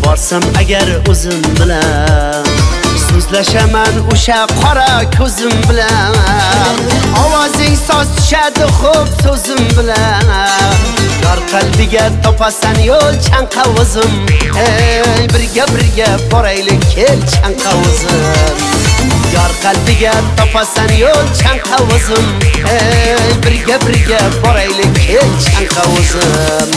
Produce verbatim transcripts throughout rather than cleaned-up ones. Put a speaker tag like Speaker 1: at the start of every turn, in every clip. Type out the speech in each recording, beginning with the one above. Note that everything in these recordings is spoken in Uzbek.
Speaker 1: borsam agar o'zim bilan so'zlashaman o'sha qora ko'zim bilan ovozing soz tushadi xo'p so'zim bilan yor qalbiga topasan yo'l chanqa o'zim ey birga birga boraylik kel chanqa o'zim yor qalbiga topasan yo'l chanqa o'zim ey birga birga boraylik kel chanqa o'zim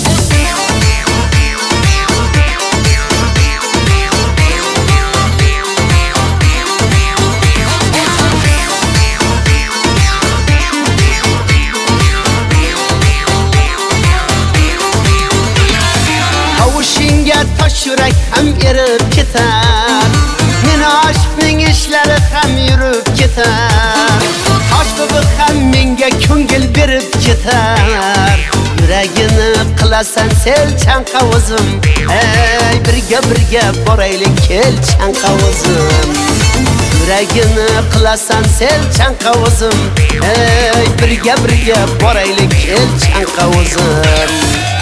Speaker 1: tosh yurak ham erib ketar meni aşkning ishlari ham yurib ketar tosh bibi ham menga ko'ngil berib ketar yuragini qilasan sel chanqa o'zim ey birga birga boraylik kel chanqa o'zim yuragini qilasan sel chanqa o'zim ey birga birga boraylik kel chanqa o'zim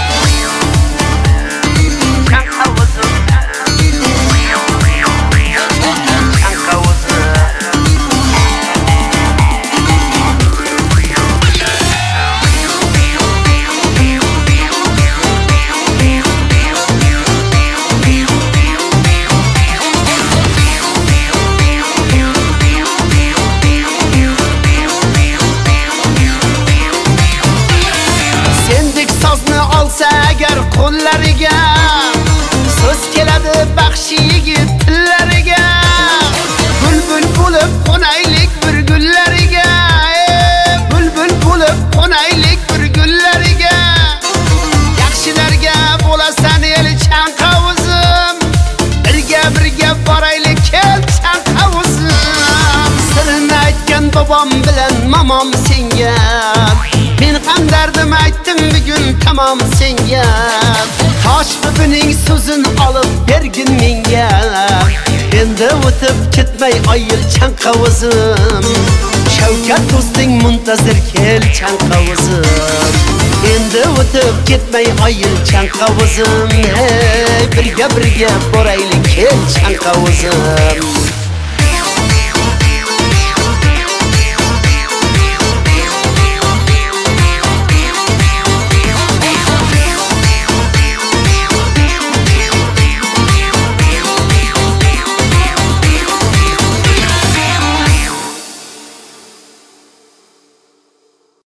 Speaker 1: agar qo'llariga so'z keladi baxshi yigit tillariga bulbul bo'lib qo'naylik bir gullariga bulbul bo'lib qo'naylik bir gullariga yaxshilarga bo'lasan el chanqa o'zim birga birga boraylik kel chanqa o'zim sirini aytgan bobom bilan momom senga men ham dardim aytdim bugun tamom senga tosh bibining so'zini olib bergin menga endi o'tib ketmay oyil chanqa o'zim shavkat do'sting muntazir kel chanqa o'zim endi o'tib ketmay oyil chanqa o'zim hey birga birga boraylik kel chanqa o'zim